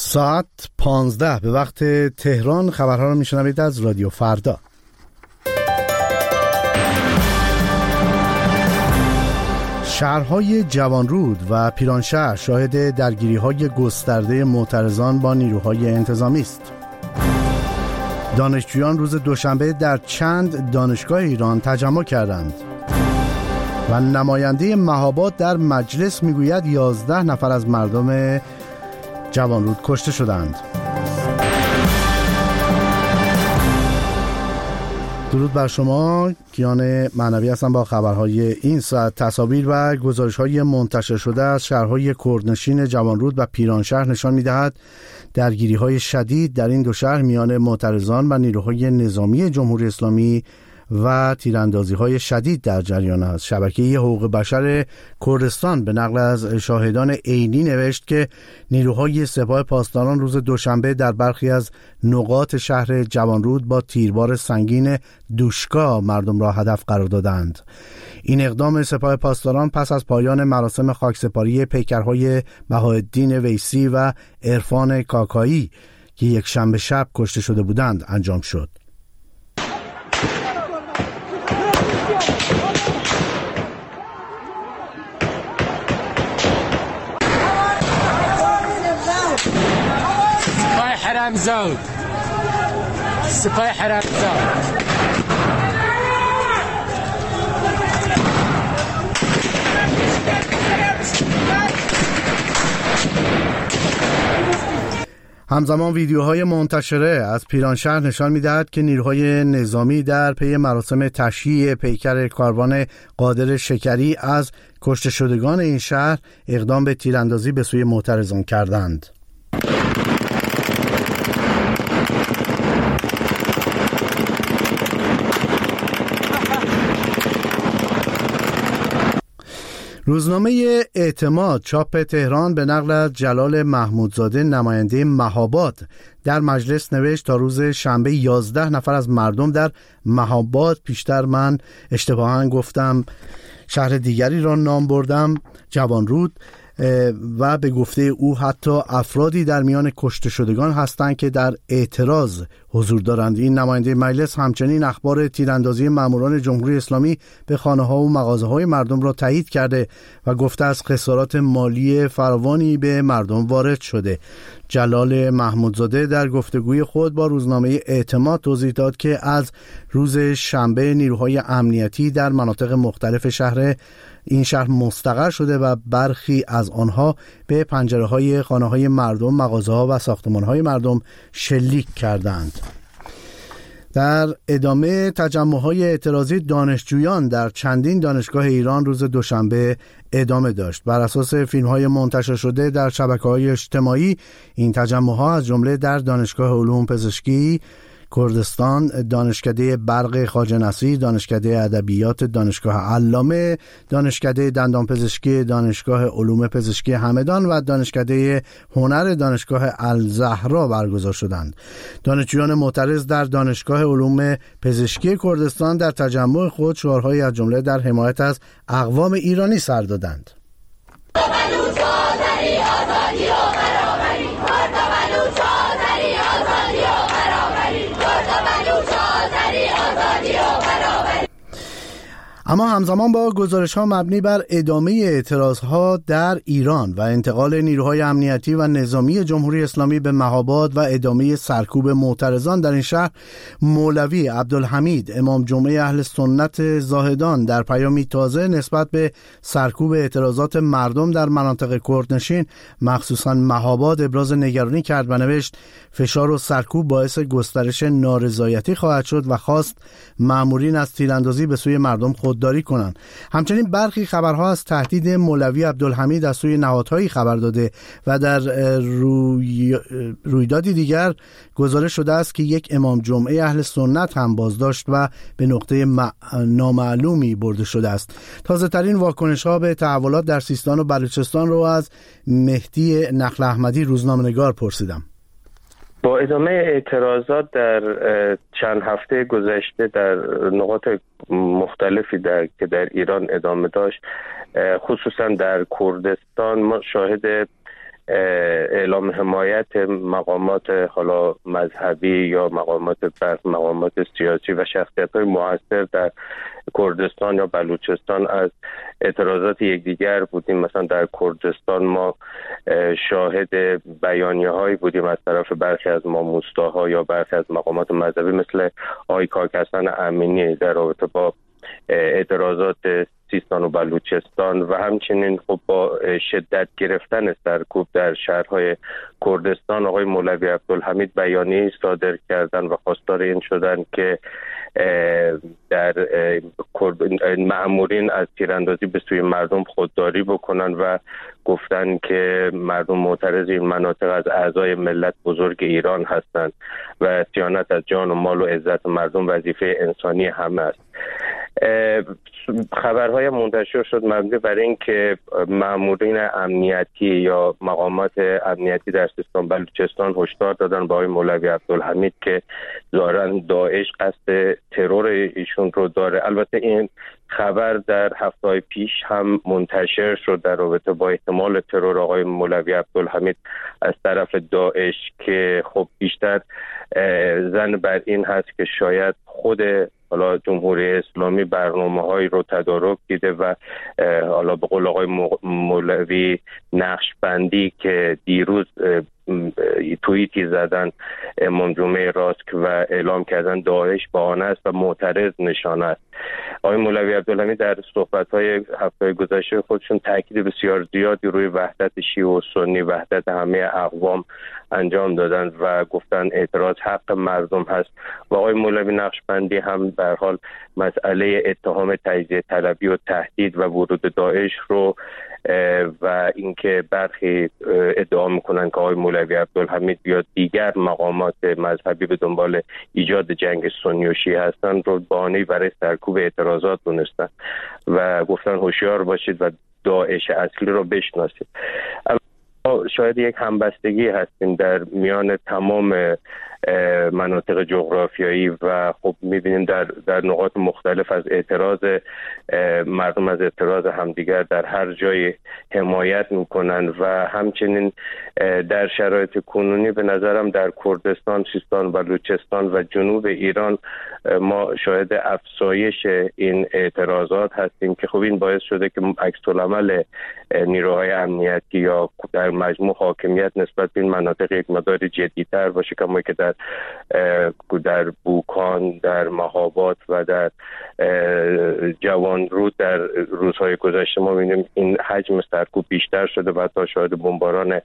ساعت 15 به وقت تهران. خبرها را میشنوید از رادیو فردا. شهرهای جوانرود و پیرانشهر شاهد درگیری‌های گسترده معترضان با نیروهای انتظامی است. دانشجویان روز دوشنبه در چند دانشگاه ایران تجمع کردند و نماینده مهاباد در مجلس میگوید 11 نفر از مردم جوانرود کشته شدند. درود بر شما، کیان معنوی هستم با خبرهای این ساعت. تصاویر و گزارش‌های منتشر شده از شهرهای کردنشین جوانرود و پیرانشهر نشان می‌دهد درگیری‌های شدید در این دو شهر میان معترضان و نیروهای نظامی جمهوری اسلامی و تیراندازی‌های شدید در جریان است. شبکه حقوق بشر کردستان به نقل از شاهدان عینی نوشت که نیروهای سپاه پاسداران روز دوشنبه در برخی از نقاط شهر جوانرود با تیربار سنگین دوشکا مردم را هدف قرار دادند. این اقدام سپاه پاسداران پس از پایان مراسم خاکسپاری پیکرهای بهاءالدین ویسی و عرفان کاکایی که یک شنبه شب کشته شده بودند انجام شد. حرامزاد سپاه حرامزاد همزمان ویدیوهای منتشره از پیرانشهر نشان می‌دهد که نیروهای نظامی در پی مراسم تشییع پیکر کاروان قادر شکری از کشته شدگان این شهر اقدام به تیراندازی به سوی معترضان کردند. روزنامه اعتماد چاپ تهران به نقل از جلال محمودزاده نماینده مهاباد در مجلس نوشت تا روز شنبه 11 نفر از مردم در مهاباد، پیشتر من اشتباهاً گفتم شهر دیگری را نام بردم، جوانرود، و به گفته او حتی افرادی در میان کشته شدگان هستند که در اعتراض حضور دارند. این نماینده مجلس همچنین اخبار تیراندازی ماموران جمهوری اسلامی به خانه‌ها و مغازه‌های مردم را تایید کرده و گفته از خسارات مالی فراوانی به مردم وارد شده. جلال محمودزاده در گفتگوی خود با روزنامه اعتماد توضیح داد که از روز شنبه نیروهای امنیتی در مناطق مختلف این شهر مستقر شده و برخی از آنها به پنجره‌های خانه‌های مردم، مغازه‌ها و ساختمان‌های مردم شلیک کردند. در ادامه تجمع‌های اعتراضی دانشجویان در چندین دانشگاه ایران روز دوشنبه ادامه داشت. بر اساس فیلم‌های منتشر شده در شبکه‌های اجتماعی، این تجمع‌ها از جمله در دانشگاه علوم پزشکی کردستان، دانشکده برق خواجه نصیر، دانشکده ادبیات دانشگاه علامه، دانشکده دندانپزشکی دانشگاه علوم پزشکی همدان و دانشکده هنر دانشگاه الزهرا برگزار شدند. دانشجویان معترض در دانشگاه علوم پزشکی کردستان در تجمع خود شعارهایی از جمله در حمایت از اقوام ایرانی سر دادند. اما همزمان با گزارش‌ها مبنی بر ادامه اعتراض‌ها در ایران و انتقال نیروهای امنیتی و نظامی جمهوری اسلامی به مهاباد و ادامه سرکوب معترضان در این شهر، مولوی عبدالحمید امام جمعه اهل سنت زاهدان در پیامی تازه نسبت به سرکوب اعتراضات مردم در مناطق کردنشین مخصوصاً مهاباد ابراز نگرانی کرد و نوشت فشار و سرکوب باعث گسترش نارضایتی خواهد شد و خواست مامورین از تیراندازی به سوی مردم خودداری کنند. همچنین برخی خبرها از تهدید مولوی عبدالحمید از سوی نهادهایی خبر داده و در رویدادی دیگر گزارش شده است که یک امام جمعه اهل سنت هم بازداشت و به نقطه نامعلومی برده شده است. تازه ترین واکنش ها به تحولات در سیستان و بلوچستان رو از مهدی نخل احمدی روزنامه‌نگار پرسیدم. با ادامه اعتراضات در چند هفته گذشته در نقاط مختلفی که در ایران ادامه داشت، خصوصا در کردستان، ما شاهد اعلام حمایت مقامات حالا مذهبی یا مقامات سیاسی و شخصیت‌های مؤثر در کردستان یا بلوچستان از اعتراضات یکدیگر بودیم. مثلا در کردستان ما شاهد بیانیه‌هایی بودیم از طرف برخی از ماموستاها یا برخی از مقامات مذهبی مثل آقای کاکحسن امینی در رابطه با اعتراضات سیستان و بلوچستان و همچنین خب با شدت گرفتن سرکوب در شهرهای کردستان آقای مولوی عبدالحمید بیانیه‌ای صادر کردن و خواستار این شدن که در مأمورین از تیراندازی به سوی مردم خودداری بکنن و گفتن که مردم معترض این مناطق از اعضای ملت بزرگ ایران هستند و صیانت از جان و مال و عزت مردم وظیفه انسانی همه است. خبرهای منتشر شد مبنی بر این که مأمورین امنیتی یا مقامات امنیتی در سیستان بلوچستان هشدار دادن به آقای مولوی عبدالحمید که ظاهراً داعش قصد ترور ایشون رو داره. البته این خبر در هفته‌های پیش هم منتشر شد در رابطه با احتمال ترور آقای مولوی عبدالحمید از طرف داعش که خب بیشتر زن بر این هست که شاید خود حالا جمهوری اسلامی برنامه‌هایی رو تدارک دیده و حالا به قول آقای مولوی نقشبندی که دیروز توییتی زدن امام جمعه راسک و اعلام کردن داعش بهانه است و معترض نشانه است. آقای مولوی عبدالحمید در صحبت‌های هفته گذشته خودشون تاکید بسیار زیادی روی وحدت شیعه و سنی، وحدت همه اقوام انجام دادن و گفتن اعتراض حق مردم هست و آقای مولوی نقشبندی هم به هر حال مسئله اتهام تجزیه طلبی و تهدید و ورود داعش رو و اینکه برخی ادعا میکنن که آقای مولوی عبدالحمید یا دیگر مقامات مذهبی به دنبال ایجاد جنگ سنی و شیعه هستن رو بهانه‌ای برای سرکوب اعتراضات دونستن و گفتن هوشیار باشید و داعش اصلی رو بشناسید. شاید یک همبستگی هستیم در میان تمام مناطق جغرافیایی و خب می‌بینیم در نقاط مختلف از اعتراض مردم از اعتراض همدیگر در هر جای حمایت میکنن و همچنین در شرایط کنونی به نظرم در کردستان، سیستان و بلوچستان و جنوب ایران ما شاهد افزایش این اعتراضات هستیم که خب این باعث شده که عکس‌العمل نیروهای امنیتی یا در مجموع حاکمیت نسبت به این مناطق یک مقدار جدی‌تر باشه، کما که در بوکان، در مهاباد و در جوانرود در روزهای گذشته ما می‌بینیم این حجم سرکوب بیشتر شده و حتی شاهد بمباران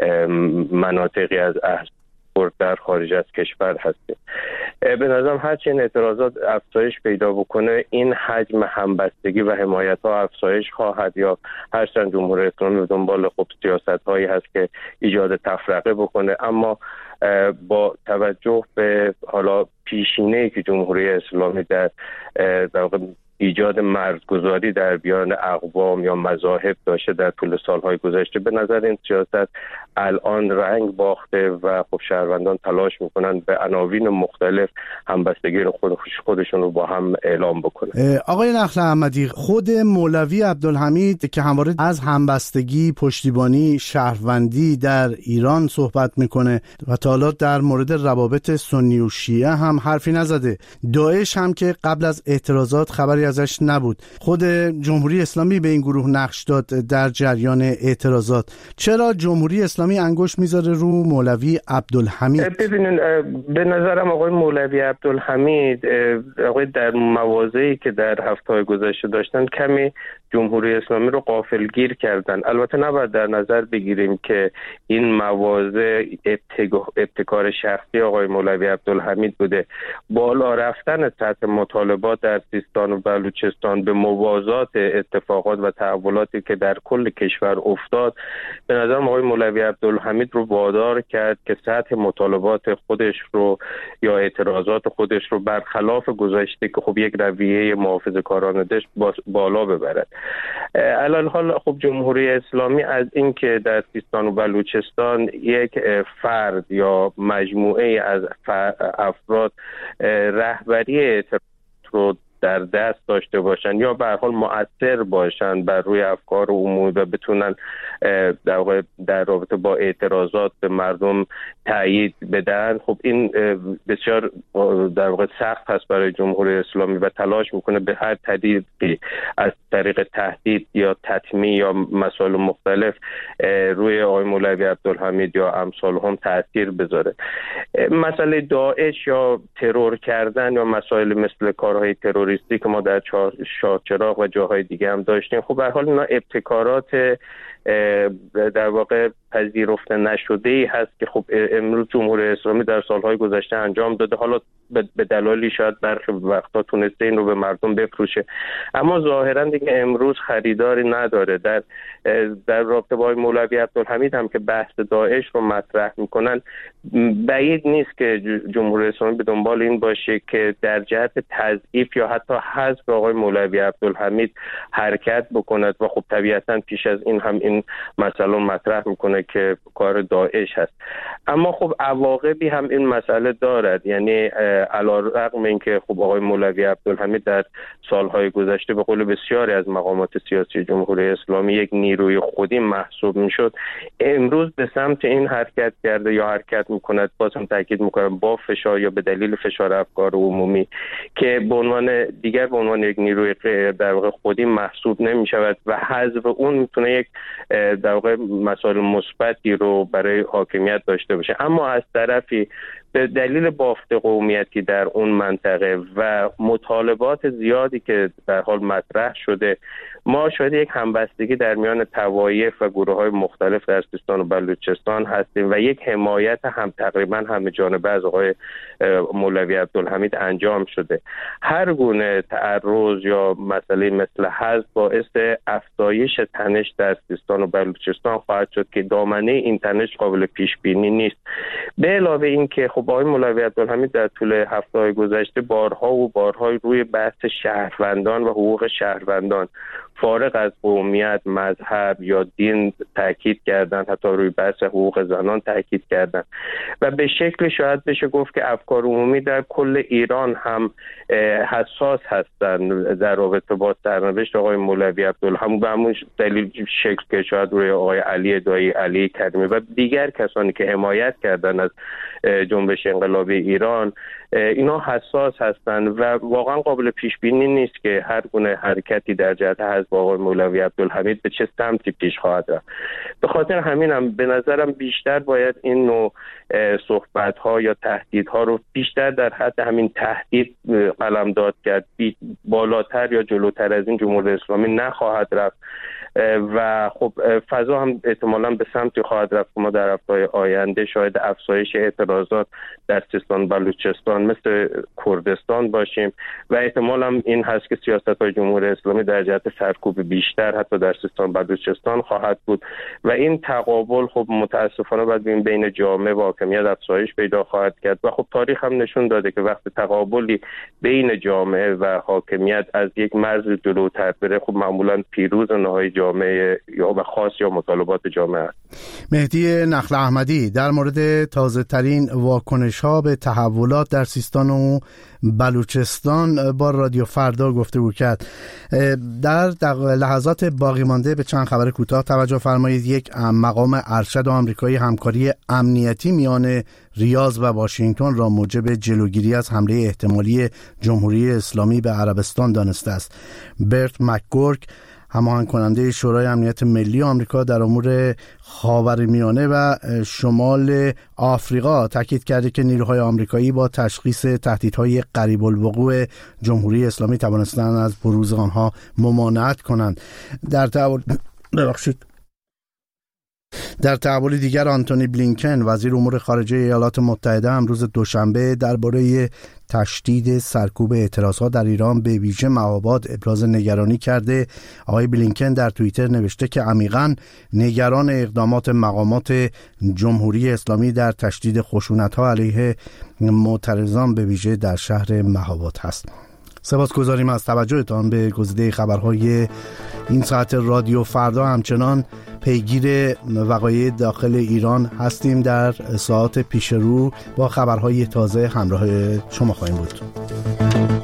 مناطقی از در خارج از کشور هستیم. به نظرم هرچی این اعتراضات افزایش پیدا بکنه این حجم همبستگی و حمایت ها افزایش خواهد یا هرچند جمهوری اسلامی به دنبال خب سیاست هایی هست که ایجاد تفرقه بکنه، اما با توجه به حالا پیشینه‌ای که جمهوری اسلامی در واقع ایجاد مرزگذاری در بیان اقوام یا مذاهب داشته در طول سالهای گذشته، به نظر این سیاست الان رنگ باخته و خب شهروندان تلاش میکنن به عناوین مختلف همبستگی خودشون رو با هم اعلام بکنن. آقای نخل احمدی، خود مولوی عبدالحمید که همواره از همبستگی، پشتیبانی، شهروندی در ایران صحبت میکنه و تا حالا در مورد روابط سنی و شیعه هم حرفی نزده. داعش هم که قبل از اعتراضات خبری ازش نبود. خود جمهوری اسلامی به این گروه نقش داد در جریان اعتراضات. چرا جمهوری اسلامی انگشت میذاره رو مولوی عبدالحمید؟ ببینید به نظرم آقای مولوی عبدالحمید در مواضعی که در هفته‌های گذشته داشتن کمی جمهوری اسلامی رو غافلگیر کردن. البته نباید در نظر بگیریم که این مواضع ابتکار شخصی آقای مولوی عبدالحمید بوده. بالا رفتن سطح مطالبات در سیستان و بلوچستان به موازات اتفاقات و تحولاتی که در کل کشور افتاد به نظر آقای مولوی عبدالحمید رو وادار کرد که سطح مطالبات خودش رو یا اعتراضات خودش رو برخلاف گذشته که خب یک رویه محافظه‌کارانه داشت بالا ببرد. الان حال خب جمهوری اسلامی از اینکه در سیستان و بلوچستان یک فرد یا مجموعه از افراد رهبری اعتراضات رو در دست داشته باشن یا به هر حال مؤثر باشن بر روی افکار عمومی و بتونن در رابطه با اعتراضات به مردم تأیید بدن، خب این بسیار در واقع سخت هست برای جمهوری اسلامی و تلاش میکنه به هر طریقی از طریق تهدید یا تطمیع یا مسائل مختلف روی آقای مولوی عبدالحمید یا امثال هم تأثیر بذاره. مسئله داعش یا ترور کردن یا مسائل مثل کارهای تروریستی که ما در شاهچراغ و جاهای دیگه هم داشتیم، خب به هر حال اینا ابتکارات در واقع پذیرفته نشده ای هست که خب امروز جمهوری اسلامی در سالهای گذشته انجام داده، حالا به دلایلی شاید برخی وقتا تونسته این رو به مردم بفروشه، اما ظاهرا دیگه امروز خریداری نداره. در رابطه با مولوی عبدالحمید هم که بحث داعش رو مطرح میکنن، بعید نیست که جمهوری اسلامی به دنبال این باشه که در جهت تضعیف یا حتی حذف آقای مولوی عبدالحمید حرکت بکند و خب طبیعتا پیش از این هم این مسئله مطرح میکنه که کار داعش هست. اما خب عواقبی هم این مسئله دارد، یعنی علی‌رغم اینکه خب آقای مولوی عبدالحمید در سالهای گذشته به قول بسیاری از مقامات سیاسی جمهوری اسلامی یک نیروی خودی محسوب میشد، امروز به سمت این حرکت کرده یا حرکت میکند، بازم تاکید میکنم با فشار یا به دلیل فشار افکار عمومی که به عنوان یک نیروی در واقع خودی محسوب نمیشود و حذف اون میتونه یک در واقع مسائل مثبتی رو برای حاکمیت داشته باشه. اما از طرفی به دلیل بافت قومیتی در اون منطقه و مطالبات زیادی که در حال مطرح شده، ما شاید یک همبستگی در میان طوایف و گروه‌های مختلف در سیستان و بلوچستان هستیم و یک حمایت هم تقریبا همه جانبه از آقای مولوی عبدالحمید انجام شده. هر گونه تعرض یا مسئله مثل حذف باعث افزایش تنش در سیستان و بلوچستان خواهد شد که دامنه این تنش قابل پیش بینی نیست. به علاوه این که خب آقای مولوی عبدالحمید در طول هفته‌های گذشته بارها روی بحث شهروندان و حقوق شهروندان فارغ از قومیت، مذهب یا دین تاکید کردن، حتی روی بحث حقوق زنان تاکید کردن و به شکل شاید بشه گفت که افکار عمومی در کل ایران هم حساس هستند در رابطه با سرنوشت آقای مولوی عبدالحمید، به همون دلیل شکل که شاید روی آقای علی دایی، علی کریمی و دیگر کسانی که حمایت کردن از جنبش انقلابی ایران، اینا حساس هستند و واقعا قابل پیش بینی نیست که هر گونه حرکتی در جهت حذف آقای مولوی عبدالحمید به چه سمتی پیش خواهد رفت. به خاطر همینم به نظرم بیشتر باید این نوع صحبت‌ها یا تهدیدها رو بیشتر در حد همین تهدید قلمداد کرد، بالاتر یا جلوتر از این جمهوری اسلامی نخواهد رفت و خب فضا هم احتمالاً به سمتی خواهد رفت که ما در هفته‌های آینده شاید افزایش اعتراضات در سیستان بلوچستان مثل کردستان باشیم و احتمال هم این هست که سیاست‌های جمهوری اسلامی در جهت سرکوب بیشتر حتی در سیستان بلوچستان خواهد بود و این تقابل خب متاسفانه باید بین جامعه و حاکمیت افزایش پیدا خواهد کرد و خب تاریخ هم نشون داده که وقتی تقابلی بین جامعه و حاکمیت از یک مرز جلوتر بره، خب معمولاً پیروز نهایی جامعه یا به خاص یا مطالبات جامعه است. مهدی نخل احمدی در مورد تازه ترین واکنش ها به تحولات در سیستان و بلوچستان با رادیو فردا گفتگو کرد. در لحظات باقی مانده به چند خبر کوتاه توجه فرمایید. یک مقام ارشد آمریکایی همکاری امنیتی میان ریاض و واشنگتن را موجب جلوگیری از حمله احتمالی جمهوری اسلامی به عربستان دانسته است. برت مکگورک هماهنگ کننده شورای امنیت ملی آمریکا در امور خاورمیانه و شمال آفریقا تاکید کرده که نیروهای آمریکایی با تشخیص تهدیدهای قریب الوقوع جمهوری اسلامی توانستند از بروز آنها ممانعت کنند. در تحول دیگر آنتونی بلینکن وزیر امور خارجه ایالات متحده امروز دوشنبه درباره تشدید سرکوب اعتراضات در ایران به ویژه مهاباد ابراز نگرانی کرده. آقای بلینکن در توییتر نوشته که عمیقاً نگران اقدامات مقامات جمهوری اسلامی در تشدید خشونت‌ها علیه معترضان به ویژه در شهر مهاباد هست. سپاسگزاریم از توجهتان به گزیده خبرهای این ساعت رادیو فردا. همچنان پیگیر وقایع داخل ایران هستیم. در ساعات پیش رو با خبرهای تازه همراه شما خواهیم بود.